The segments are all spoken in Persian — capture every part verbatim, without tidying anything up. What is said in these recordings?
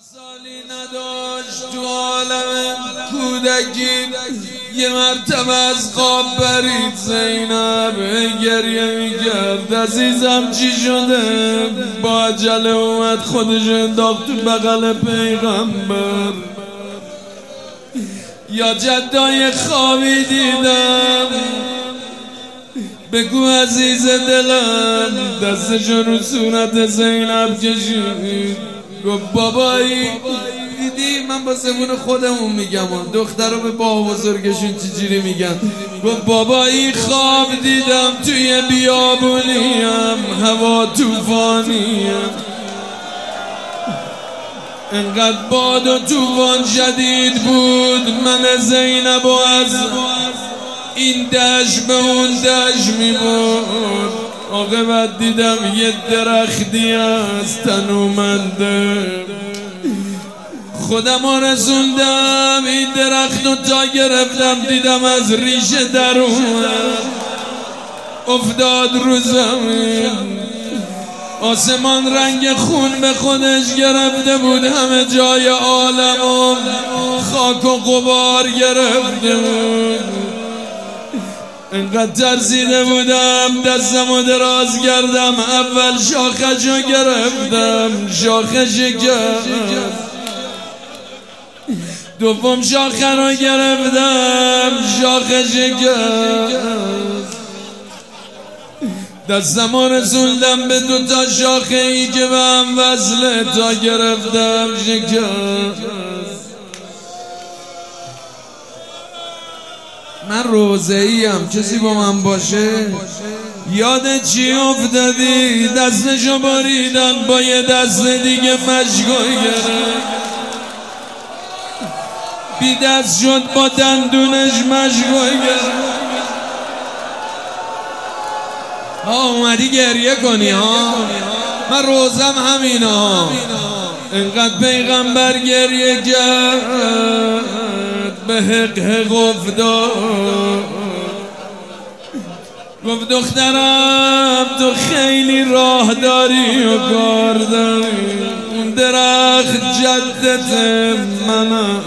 سالی نداشت تو عالم کودکی، یه مرتبه از خواب برید زینب گریه میکرد عزیزم چی شده؟ با عجله اومد خودش انداخت تو بغل پیغمبر. یا جدای خوابی دیدم، بگو عزیز دلم. دستشو رو صورت زینب کشید، گفت بابایی دیدی؟ من با زبون خودمون میگم، دختر رو به با بزرگشون چجوری میگن. گفت بابایی خواب دیدم توی بیابونیم، هوا توفانیم، انقدر باد و توفان شدید بود، من زینب و از این دشت به اون دشت میبرد. عاقبت دیدم یه درختی از تنومنده، خودم رسوندم این درخت رو تا گرفتم، دیدم از ریشه در اومد افتاد رو زمین. آسمان رنگ خون به خودش گرفته بود، همه جای عالم و خاک و غبار گرفته بود. انقدر ترسیده بودم دستمو دراز کردم، اول شاخشو گرفتم، شاخه شکست. دوم شاخه رو گرفتم، شاخه شکست. دستمو رسوندم به دو تا شاخه ای که به هم وصله، تا گرفتم شکست. من روزه‌ایم، کسی با من باشه؟ یاد چی افتادی؟ دستشو بریدن، با یه دست دیگه مشکو گرفت، بی دست شد با دندونش مشکو گرفت. ها اومدی گریه کنی ها؟ من روزم همینه ها. انقدر پیغمبر گریه کرد، به حق حق افتاد. گفت دخترم تو خیلی راه داری و کار داری، اون درخت جدت منم،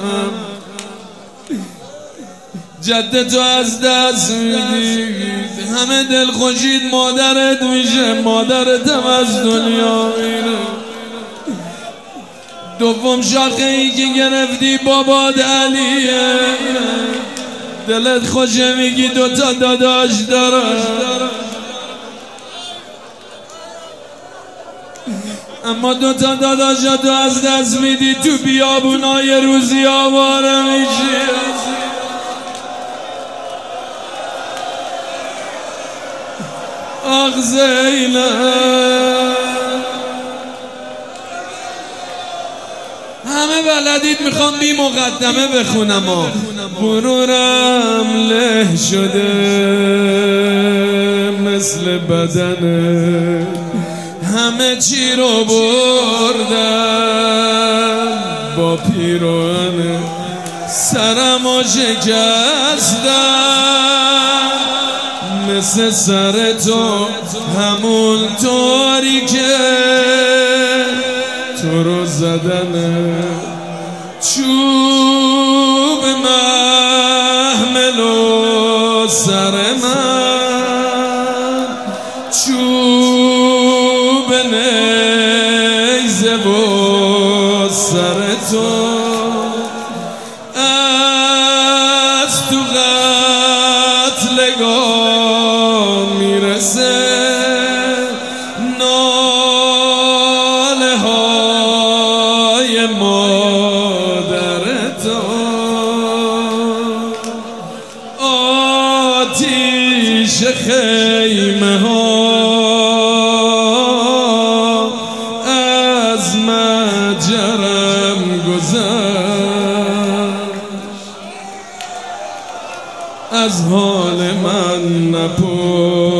جدت تو از دست میدی، همه دل خوشید مادرت میشه، مادرتم از دنیا میره. دوم شاخه ای که گرفتی باباد علیه، دلت خوشه میگی دوتا داداش داره، اما دوتا داداشاتو از دست میدی، تو بیابونای روزی آواره میشی. آخ زینب، همه بلدید، میخوام بی مقدمه بخونم. ها غرورم له شده مثل بدنه، همه چی رو بردم با پیرانه، سرم و شکستم مثل سر تو، همون طوری که تو رو زدنه. چوب محمل و سر من، چوب نیزه و سر تو، از تو قتلگاه میرسه آتیش خیمه ها، از مجرم گذشت، از حال من نپرس.